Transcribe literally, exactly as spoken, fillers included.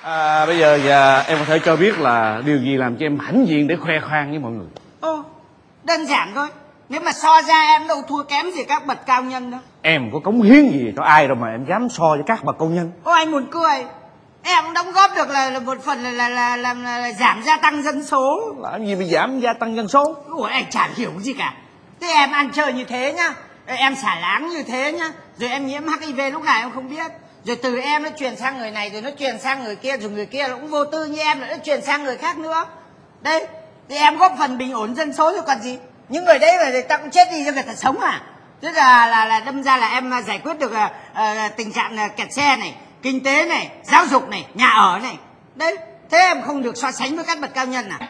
À, bây giờ dạ, em có thể cho biết là điều gì làm cho em hãnh diện để khoe khoang với mọi người? Ồ, đơn giản thôi. Nếu mà so ra em đâu thua kém gì các bậc cao nhân đâu. Em có cống hiến gì cho ai đâu mà em dám so với các bậc công nhân? Ô, anh buồn cười. Em đóng góp được là, là một phần là là, là, là, là, là giảm gia tăng dân số. Làm gì mà giảm gia tăng dân số? Ủa, anh chả hiểu gì cả. Thế em ăn chơi như thế nhá, em xả láng như thế nhá, rồi em nhiễm hát i vê lúc nào em không biết. Rồi từ em nó truyền sang người này, rồi nó truyền sang người kia, rồi người kia nó cũng vô tư như em, nó truyền sang người khác nữa. Đây, thì em góp phần bình ổn dân số rồi còn gì. Những người đấy là người ta cũng chết đi cho người ta sống à. Thế là là, là đâm ra là em giải quyết được uh, uh, tình trạng uh, kẹt xe này, kinh tế này, giáo dục này, nhà ở này. Đấy, thế em không được so sánh với các bậc cao nhân à?